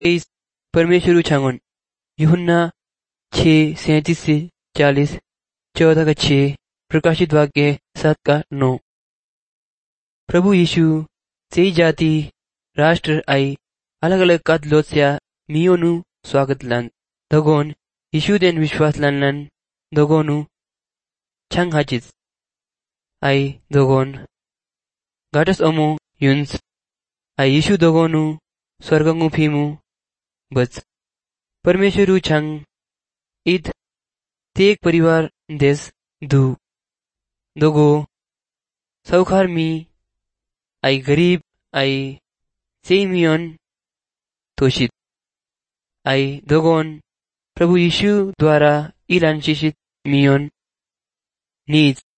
इस परमेश्वर छांगन यूहन्ना 6:37-40, 14:6, प्रकाशित वाक्य 7:9। प्रभु यीशु सही जाति राष्ट्र आई अलग अलग कद लोत्स्या मियोनु स्वागत लन दगोन यीशु देन विश्वास लन दगोनु छंग हाचिस आई दगोन गाटस अमो युन्स आई यीशु दगोनु स्वर्गंगु फीमु बच परमेश्वरु छंग ईद तेग परिवार देश दु दगो सौखार मी आई गरीब आई सेमियन तोशित आई दगोन प्रभु यीशु द्वारा इलान शिशित मियोन नीज